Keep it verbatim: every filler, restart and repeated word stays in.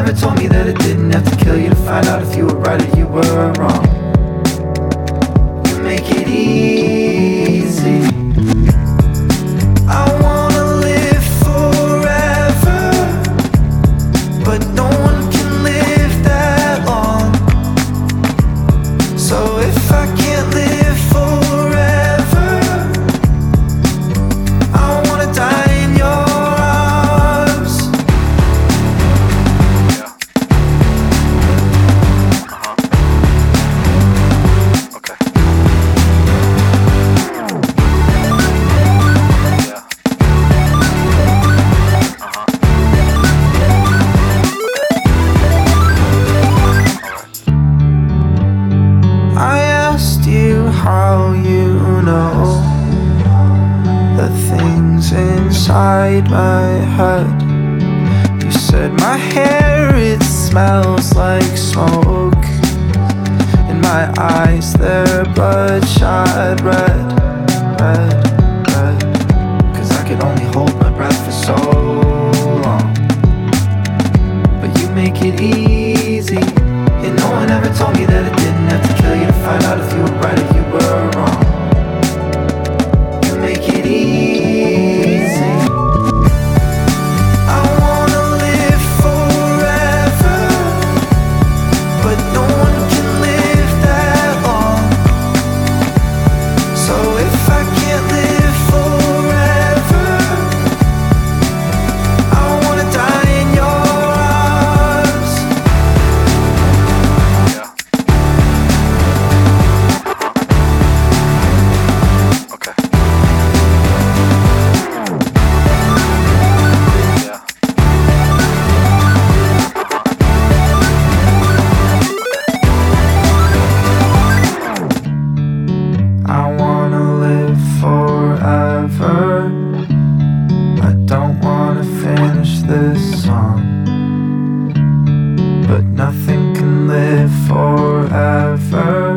never told me that it didn't have to kill you to find out if you were right or you were wrong. You make it easy. I wanna live forever, but no one can live that long. So if I can't live forever, I wanna die in your arms. Yeah. Uh-huh. Okay. Yeah. I asked you how you know the things inside my head. You said my hair, it smells like smoke. In my eyes, they're bloodshot red, red, red. Cause I could only hold my breath for so long. But you make it easy. And no one ever told me that it didn't have to kill you to find out if you were right or you were wrong. You make it easy. I wanna live forever, but no one can live that long. So if I can't live forever, I wanna die in your arms. Yeah. Okay. Yeah. I wanna live forever. I don't wanna finish this song, but nothing can live forever.